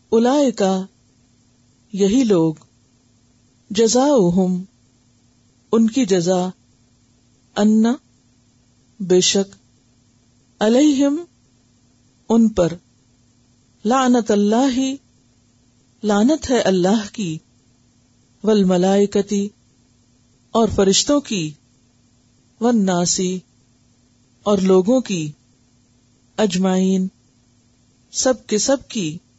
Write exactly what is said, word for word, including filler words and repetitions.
उलाइका यही लोग, जज़ाउहुम उनकी जज़ा, अन्ना बेशक, अलैहिम उन पर, लानतल्लाहि लानत है अल्लाह की, वल मलाइकती और फरिश्तों की, वन्नासी और लोगों की, अजमाइन सब के सब की,